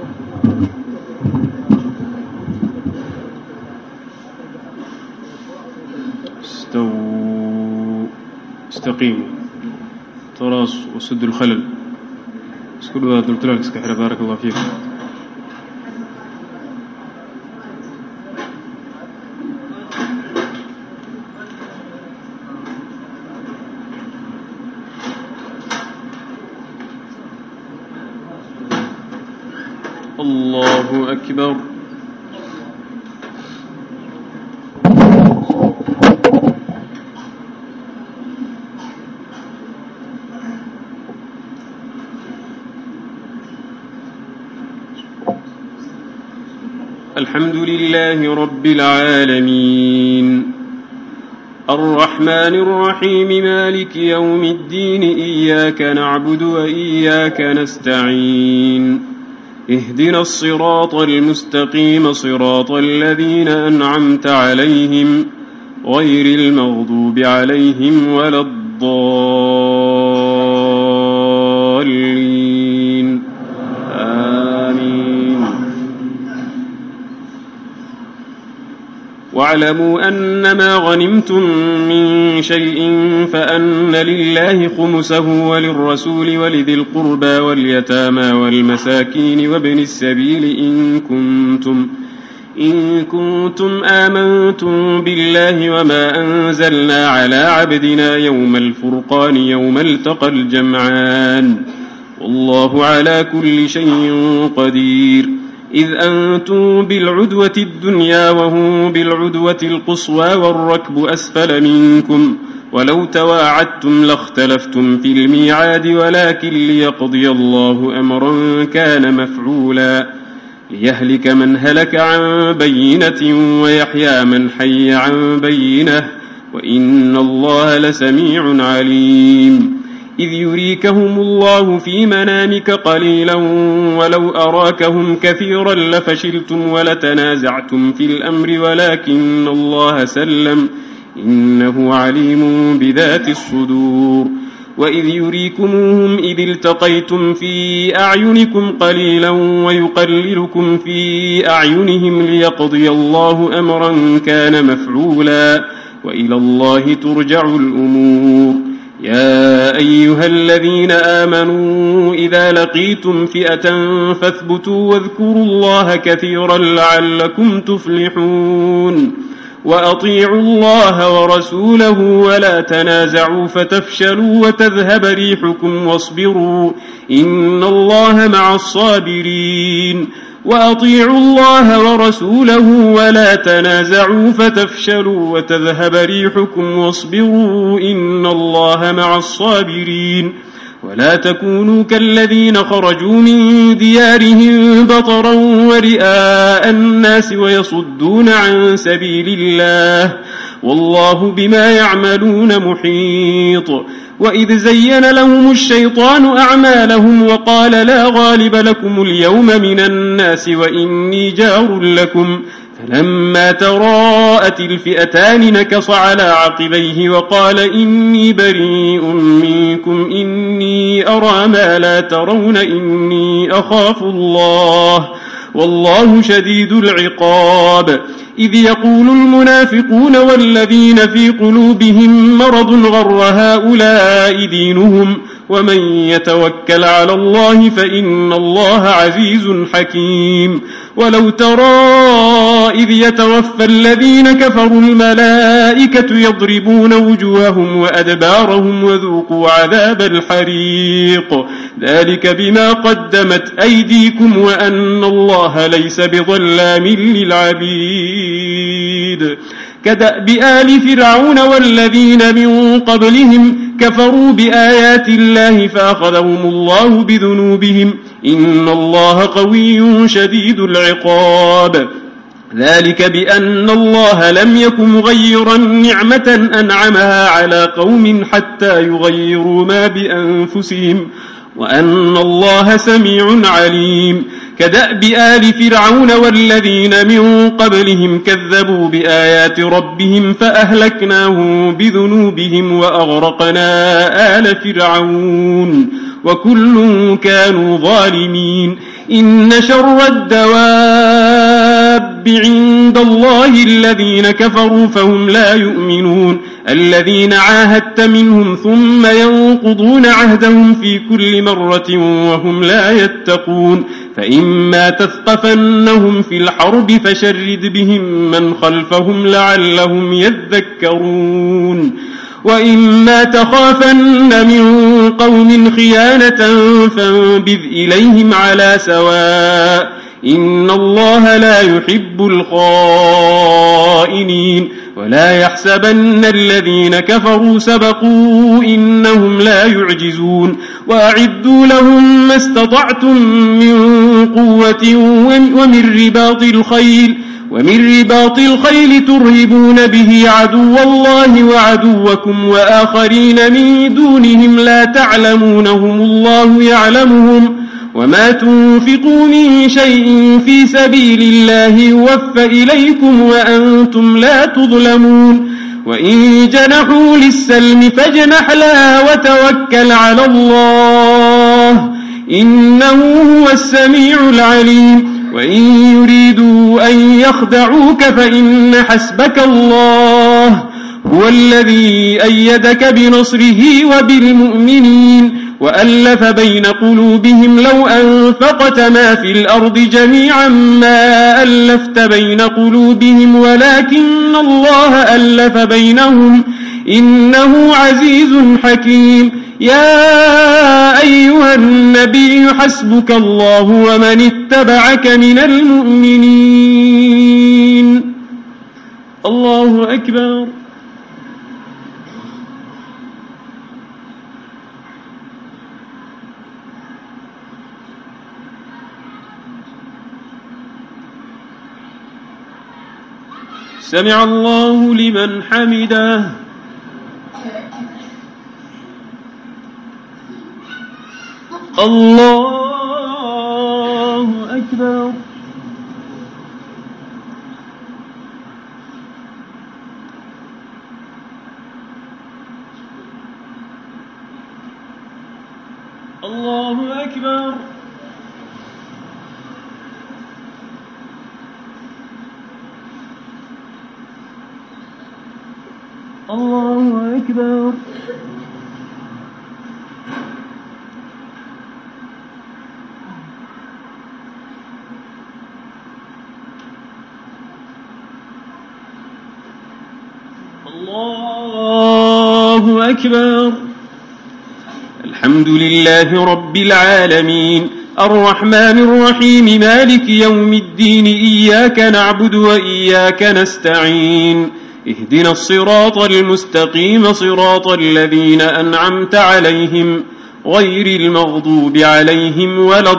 استقيموا تراص وسدوا الخلل اسكدوا هذا التلاك سكحر بارك الله فيكم. الله أكبر. الحمد لله رب العالمين الرحمن الرحيم مالك يوم الدين إياك نعبد وإياك نستعين اهدنا الصراط المستقيم صراط الذين أنعمت عليهم غير المغضوب عليهم ولا الضالين آمين. واعلموا أنما غنمتم من شيء فأن لله خمسه وللرسول ولذي القربى واليتامى والمساكين وابن السبيل إن كنتم آمنتم بالله وما أنزلنا على عبدنا يوم الفرقان يوم التقى الجمعان والله على كل شيء قدير. إذ أنتم بالعدوة الدنيا وهم بالعدوة القصوى والركب أسفل منكم ولو تواعدتم لاختلفتم في الميعاد ولكن ليقضي الله أمرا كان مفعولا ليهلك من هلك عن بينة ويحيى من حي عن بينة وإن الله لسميع عليم. إذ يريكهم الله في منامك قليلا ولو أراكهم كثيرا لفشلتم ولتنازعتم في الأمر ولكن الله سلم إنه عليم بذات الصدور. وإذ يريكموهم إذ التقيتم في أعينكم قليلا ويقللكم في أعينهم ليقضي الله أمرا كان مفعولا وإلى الله ترجع الأمور. يا أيها الذين آمنوا إذا لقيتم فئة فاثبتوا واذكروا الله كثيرا لعلكم تفلحون. وأطيعوا الله ورسوله ولا تنازعوا فتفشلوا وتذهب ريحكم واصبروا إن الله مع الصابرين. وأطيعوا الله ورسوله ولا تنازعوا فتفشلوا وتذهب ريحكم واصبروا إن الله مع الصابرين. ولا تكونوا كالذين خرجوا من ديارهم بطرا ورئاء الناس ويصدون عن سبيل الله والله بما يعملون محيط. وإذ زين لهم الشيطان أعمالهم وقال لا غالب لكم اليوم من الناس وإني جار لكم فلما تراءت الفئتان نكص على عقبيه وقال إني بريء منكم إني أرى ما لا ترون إني أخاف الله والله شديد العقاب. إذ يقول المنافقون والذين في قلوبهم مرض غر هؤلاء دينهم ومن يتوكل على الله فإن الله عزيز حكيم. ولو ترى إذ يتوفى الذين كفروا الملائكة يضربون وجوههم وأدبارهم وذوقوا عذاب الحريق ذلك بما قدمت أيديكم وأن الله ليس بظلام للعبيد. كدأب آل فرعون والذين من قبلهم كفروا بآيات الله فأخذهم الله بذنوبهم إن الله قوي شديد العقاب. ذلك بأن الله لم يكن مغيرا نعمة أنعمها على قوم حتى يغيروا ما بأنفسهم وأن الله سميع عليم. كدأب آل فرعون والذين من قبلهم كذبوا بآيات ربهم فأهلكناهم بذنوبهم وأغرقنا آل فرعون وكل كانوا ظالمين. إن شر الدواب عند الله الذين كفروا فهم لا يؤمنون الذين عاهدت منهم ثم ينقضون عهدهم في كل مرة وهم لا يتقون فإما تثقفنهم في الحرب فشرد بهم من خلفهم لعلهم يذكرون وإما تخافن من قوم خيانة فانبذ إليهم على سواء إن الله لا يحب الخائنين ولا يحسبن الذين كفروا سبقوا إنهم لا يعجزون وأعدوا لهم ما استطعتم من قوة ومن رباط الخيل ترهبون به عدو الله وعدوكم وآخرين من دونهم لا تعلمونهم الله يعلمهم وما تنفقوا من شيء في سبيل الله يوفى إليكم وأنتم لا تظلمون وإن جنحوا للسلم فاجنح لها وتوكل على الله إنه هو السميع العليم وإن يريدوا أن يخدعوك فإن حسبك الله هو الذي أيدك بنصره وبالمؤمنين وألف بين قلوبهم لو أنفقت ما في الأرض جميعا ما ألفت بين قلوبهم ولكن الله ألف بينهم إنه عزيز حكيم يا أيها النبي حسبك الله ومن اتبعك من المؤمنين الله أكبر سمع الله لمن حمده الله أكبر الله أكبر الله أكبر الله أكبر الحمد لله رب العالمين الرحمن الرحيم مالك يوم الدين إياك نعبد وإياك نستعين اهدنا الصراط المستقيم صراط الذين أنعمت عليهم غير المغضوب عليهم ولا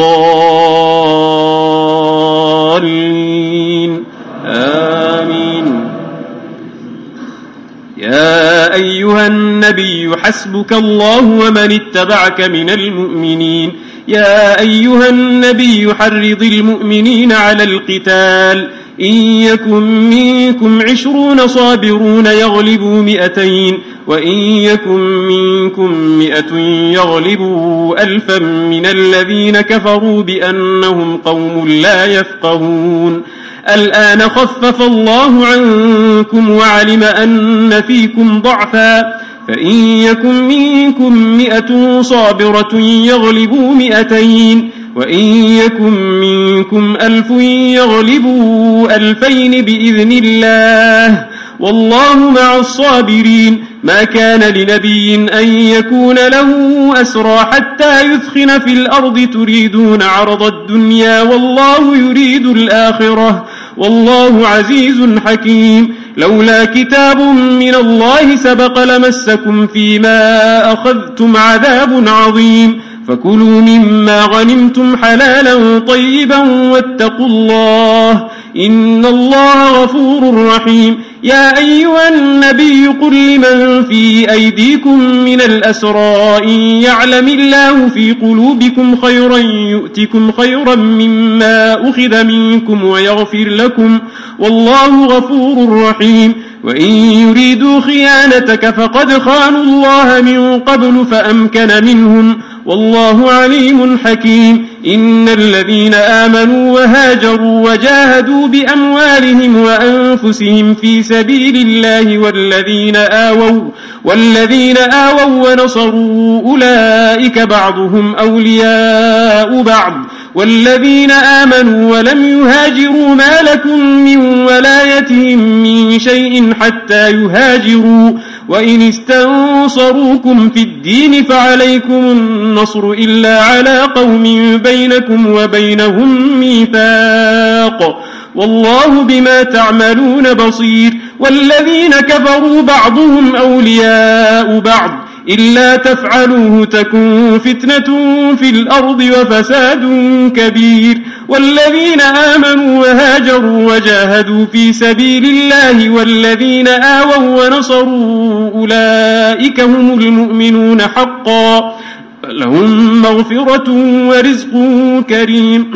الضالين آمين يا أيها النبي حسبك الله ومن اتبعك من المؤمنين يا أيها النبي حرض المؤمنين على القتال إن يكن منكم 20 صابرون يغلبوا 200 وإن يكن منكم 100 يغلبوا 1000 من الذين كفروا بأنهم قوم لا يفقهون الآن خفف الله عنكم وعلم أن فيكم ضعفا فإن يكن منكم 100 صابرة يغلبوا 200 وإن يكن منكم 1000 يغلبوا 2000 بإذن الله والله مع الصابرين ما كان لنبي أن يكون له أسرى حتى يثخن في الأرض تريدون عرض الدنيا والله يريد الآخرة والله عزيز حكيم لولا كتاب من الله سبق لمسكم فيما أخذتم عذاب عظيم فكلوا مما غنمتم حلالا طيبا واتقوا الله إن الله غفور رحيم يا أيها النبي قل لمن في أيديكم من الأسرى إن يعلم الله في قلوبكم خيرا يؤتكم خيرا مما أخذ منكم ويغفر لكم والله غفور رحيم وإن يريدوا خيانتك فقد خانوا الله من قبل فأمكن منهم والله عليم حكيم إن الذين آمنوا وهاجروا وجاهدوا بأموالهم وأنفسهم في سبيل الله والذين آووا ونصروا أولئك بعضهم أولياء بعض والذين آمنوا ولم يهاجروا ما لكم من ولايتهم من شيء حتى يهاجروا وإن استنصروكم في الدين فعليكم النصر إلا على قوم بينكم وبينهم ميثاق والله بما تعملون بصير والذين كفروا بعضهم أولياء بعض إلا تفعلوه تكن فتنة في الأرض وفساد كبير والذين آمنوا وهاجروا وجاهدوا في سبيل الله والذين آووا ونصروا أولئك هم المؤمنون حقا لهم مغفرة ورزق كريم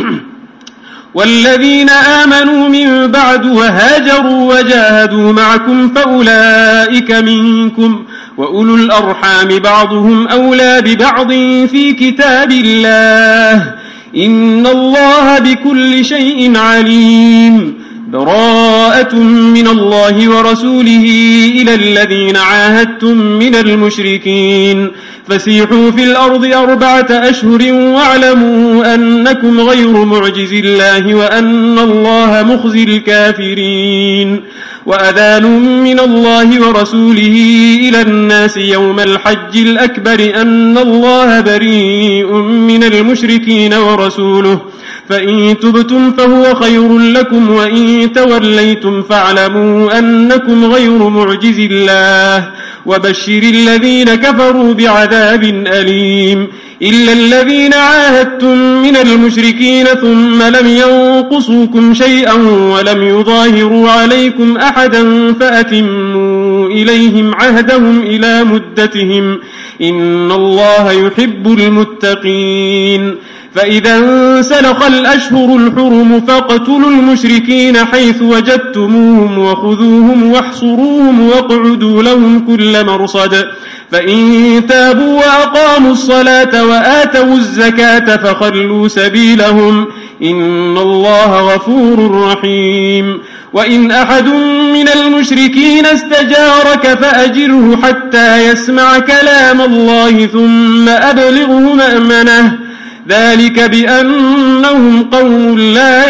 والذين آمنوا من بعد وهاجروا وجاهدوا معكم فأولئك منكم وأولو الأرحام بعضهم أولى ببعض في كتاب الله إن الله بكل شيء عليم براءة من الله ورسوله إلى الذين عاهدتم من المشركين فسيحوا في الأرض 4 أشهر واعلموا أنكم غير معجز الله وأن الله مخزي الكافرين وأذان من الله ورسوله إلى الناس يوم الحج الأكبر أن الله بريء من المشركين ورسوله فإن تبتم فهو خير لكم وإن توليتم فاعلموا أنكم غير معجز الله وبشر الذين كفروا بعذاب أليم إلا الذين عاهدتم من المشركين ثم لم ينقصوكم شيئا ولم يظاهروا عليكم أحدا فأتموا إليهم عهدهم إلى مدتهم إن الله يحب المتقين فإذا انسلخ الأشهر الحرم فاقتلوا المشركين حيث وجدتموهم وخذوهم واحصروهم واقعدوا لهم كل مرصد فإن تابوا وأقاموا الصلاة وآتوا الزكاة فخلوا سبيلهم إن الله غفور رحيم وإن أحد من المشركين استجارك فأجره حتى يسمع كلام الله ثم أبلغه مأمنه ذلك بأنهم قوم لا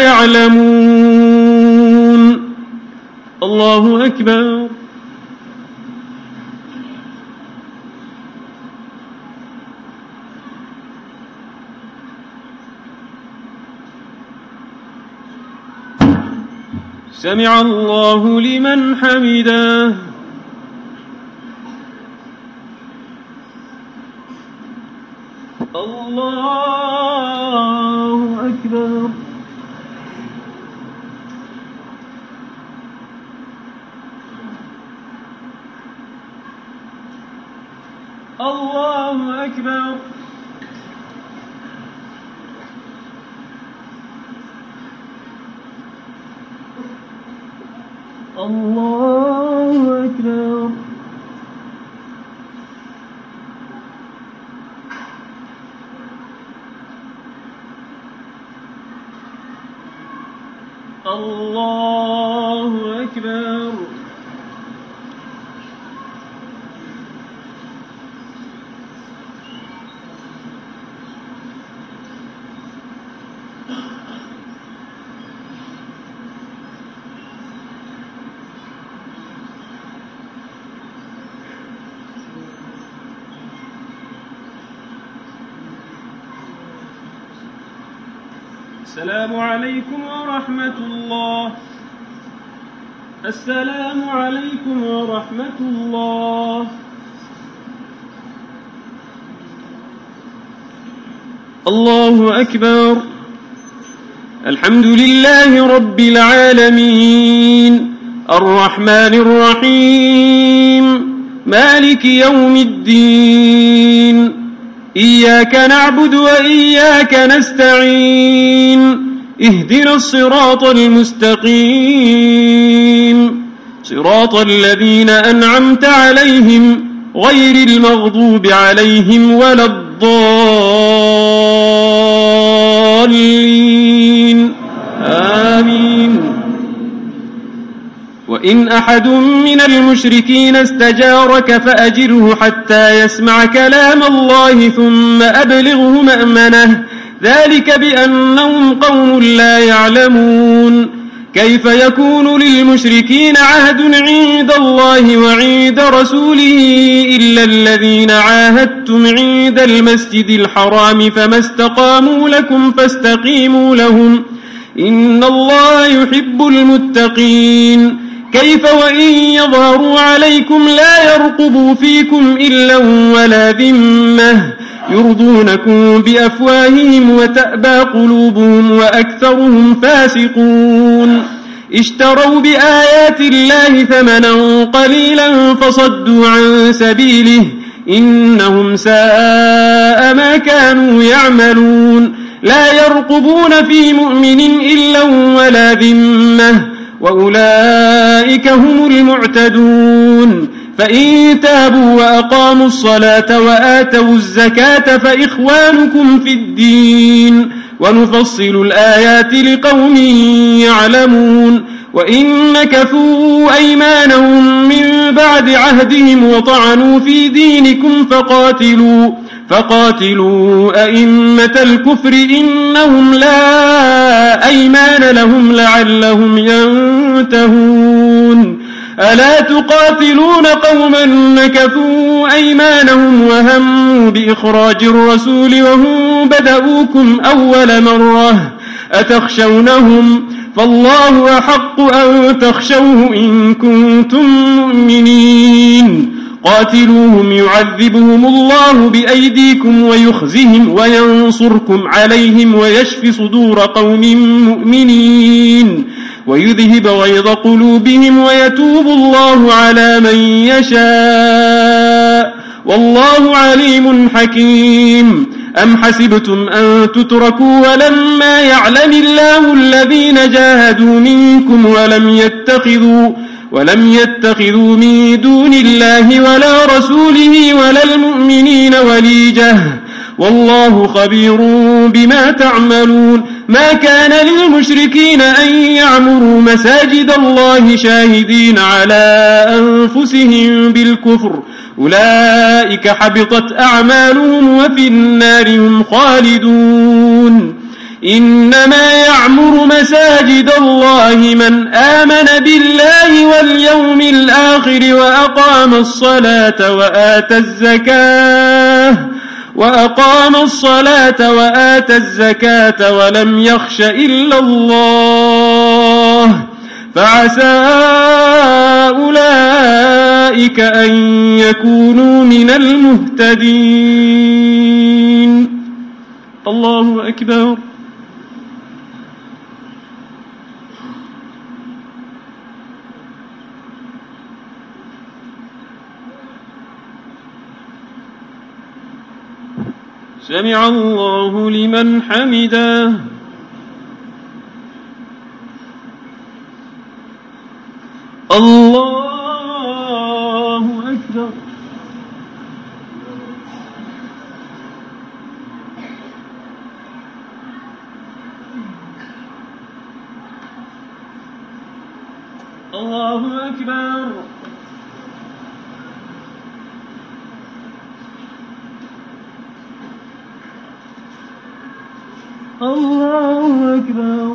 يعلمون الله أكبر سمع الله لمن حمده الله أكبر الله أكبر الله أكبر الله أكبر السلام عليكم ورحمة الله السلام عليكم ورحمة الله الله أكبر الحمد لله رب العالمين الرحمن الرحيم مالك يوم الدين إياك نعبد وإياك نستعين اهدنا الصراط المستقيم صراط الذين أنعمت عليهم غير المغضوب عليهم ولا الضالين آمين. وإن أحد من المشركين استجارك فأجره حتى يسمع كلام الله ثم أبلغه مأمنه ذلك بأنهم قوم لا يعلمون. كيف يكون للمشركين عهد عند الله وعند رسوله إلا الذين عاهدتم عند المسجد الحرام فما استقاموا لكم فاستقيموا لهم إن الله يحب المتقين. كيف وإن يظهروا عليكم لا يرقبوا فيكم إلا ولا ذمة يرضونكم بأفواههم وتأبى قلوبهم وأكثرهم فاسقون. اشتروا بآيات الله ثمنا قليلا فصدوا عن سبيله إنهم ساء ما كانوا يعملون. لا يرقبون في مؤمن إلا ولا ذمة وأولئك هم المعتدون. فإن تابوا وأقاموا الصلاة وآتوا الزكاة فإخوانكم في الدين ونفصل الآيات لقوم يعلمون. وإن نكثوا أيمانهم من بعد عهدهم وطعنوا في دينكم فقاتلوا أئمة الكفر إنهم لا أيمان لهم لعلهم ينتهون. ألا تقاتلون قوما نكثوا أيمانهم وهموا بإخراج الرسول وهم بدأوكم أول مرة أتخشونهم فالله أحق أن تخشوه إن كنتم مؤمنين. قاتلوهم يعذبهم الله بأيديكم ويخزهم وينصركم عليهم ويشفي صدور قوم مؤمنين ويذهب غيظ قلوبهم ويتوب الله على من يشاء والله عليم حكيم. أم حسبتم أن تتركوا ولما يعلم الله الذين جاهدوا منكم ولم يتخذوا من دون الله ولا رسوله ولا المؤمنين وليجة والله خبير بما تعملون. ما كان للمشركين أن يعمروا مساجد الله شاهدين على أنفسهم بالكفر أولئك حبطت أعمالهم وفي النار هم خالدون. إنما يعمر مساجد الله من آمن بالله واليوم الآخر وأقام الصلاة وآتى الزكاة ولم يخش إلا الله فعسى أولئك أن يكونوا من المهتدين. الله أكبر. سمع الله لمن حمده. الله أكبر. الله أكبر. الله أكبر.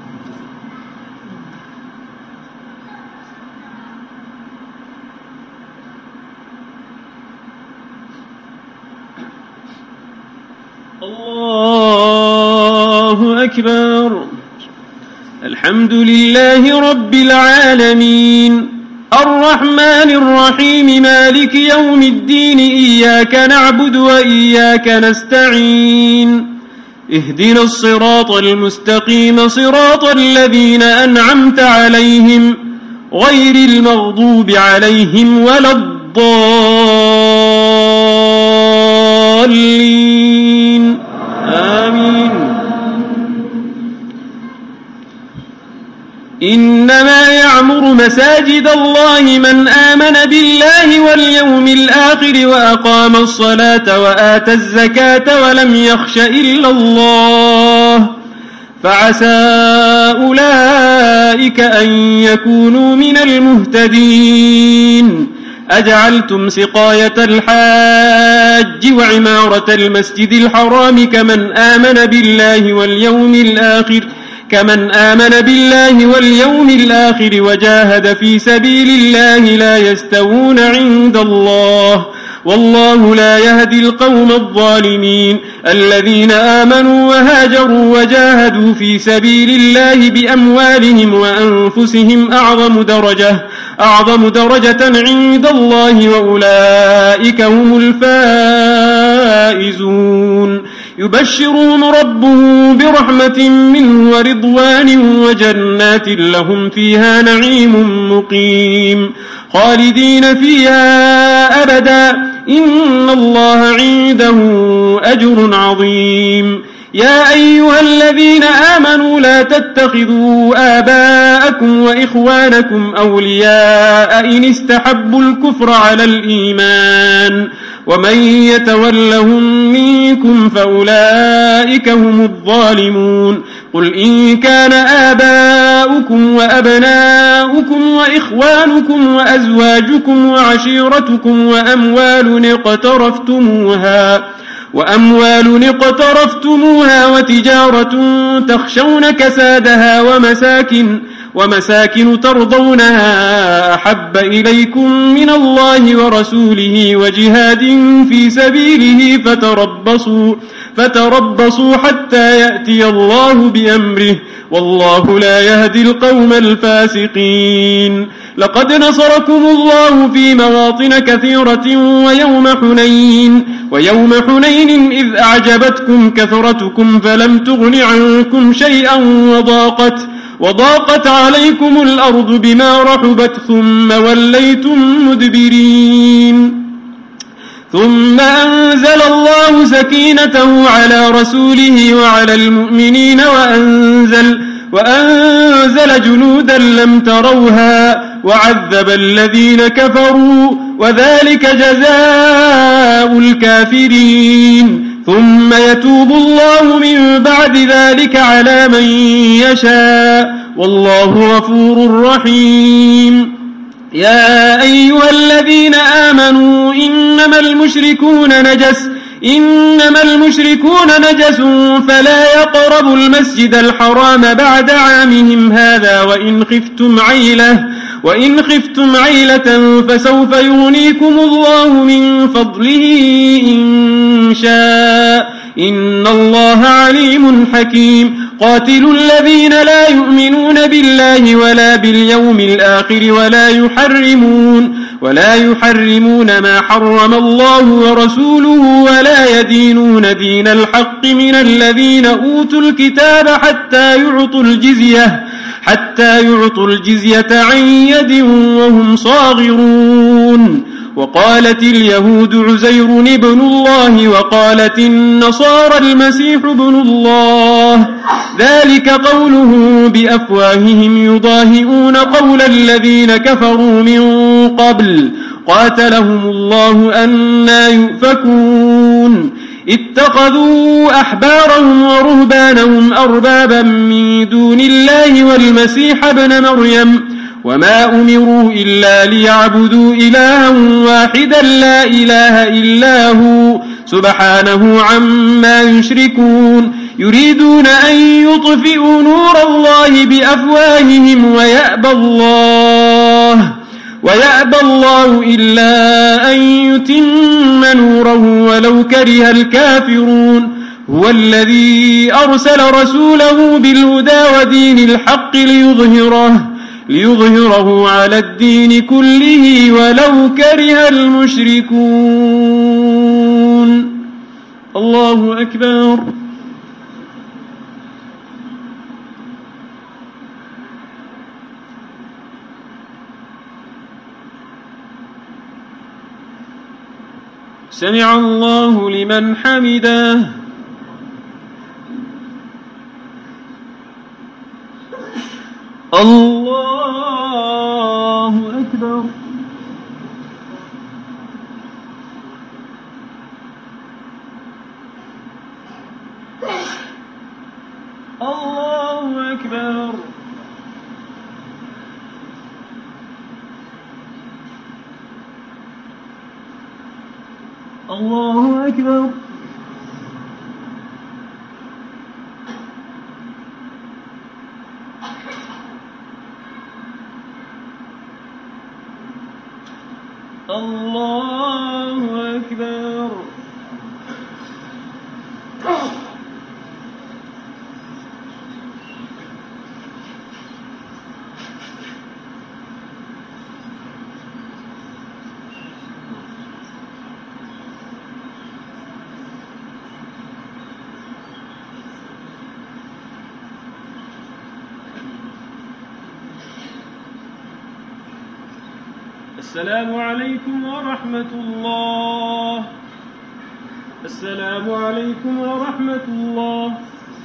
الله أكبر. الحمد لله رب العالمين الرحمن الرحيم مالك يوم الدين إياك نعبد وإياك نستعين اهدنا الصراط المستقيم صراط الذين أنعمت عليهم غير المغضوب عليهم ولا الضالين آمين. إنما يعمر مساجد الله من آمن بالله واليوم الآخر وأقام الصلاة وآتى الزكاة ولم يخش إلا الله فعسى أولئك أن يكونوا من المهتدين. أجعلتم سقاية الحاج وعمارة المسجد الحرام كمن آمن بالله واليوم الآخر وجاهد في سبيل الله لا يستوون عند الله والله لا يهدي القوم الظالمين. الذين آمنوا وهاجروا وجاهدوا في سبيل الله بأموالهم وأنفسهم أعظم درجة عند الله وأولئك هم الفائزون. يبشرهم ربهم برحمة منه ورضوان وجنات لهم فيها نعيم مقيم خالدين فيها أبدا إن الله عنده أجر عظيم. يا أيها الذين آمنوا لا تتخذوا آباءكم وإخوانكم أولياء إن استحبوا الكفر على الإيمان ومن يتولهم منكم فأولئك هم الظالمون. قل إن كان آباؤكم وأبناؤكم وإخوانكم وأزواجكم وعشيرتكم وأموال اقترفتموها وتجارة تخشون كسادها ومساكن ترضونها أحب إليكم من الله ورسوله وجهاد في سبيله فتربصوا حتى يأتي الله بأمره والله لا يهدي القوم الفاسقين. لقد نصركم الله في مواطن كثيرة ويوم حنين إذ أعجبتكم كثرتكم فلم تغن عنكم شيئا وضاقت عليكم الأرض بما رحبت ثم وليتم مدبرين. ثم أنزل الله سكينته على رسوله وعلى المؤمنين وأنزل جنودا لم تروها وعذب الذين كفروا وذلك جزاء الكافرين. ثم يتوب الله من بعد ذلك على من يشاء والله غفور رحيم. يا أيها الذين آمنوا إنما المشركون نجس فلا يقربوا المسجد الحرام بعد عامهم هذا وإن خفتم عيلة فسوف يغنيكم الله من فضله إن شاء إن الله عليم حكيم. قاتلوا الذين لا يؤمنون بالله ولا باليوم الآخر ولا يحرمون ما حرم الله ورسوله ولا يدينون دين الحق من الذين أوتوا الكتاب حتى يعطوا الجزية عن يد وهم صاغرون. وقالت اليهود عزير ابن الله وقالت النصارى المسيح ابن الله ذلك قوله بأفواههم يضاهئون قول الذين كفروا من قبل قاتلهم الله أنى يؤفكون. اتخذوا أحبارهم ورهبانهم أربابا من دون الله والمسيح ابن مريم وما أمروا إلا ليعبدوا إلها واحدا لا إله إلا هو سبحانه عما يشركون. يريدون أن يطفئوا نور الله بأفواههم ويأبى الله إلا أن يتم نوره ولو كره الكافرون. هو الذي أرسل رسوله بالهدى ودين الحق ليظهره على الدين كله ولو كره المشركون. الله أكبر. سمع الله لمن حمده. الله أكبر. الله أكبر. الله أكبر. الله أكبر. السلام عليكم ورحمة الله. السلام عليكم ورحمة الله.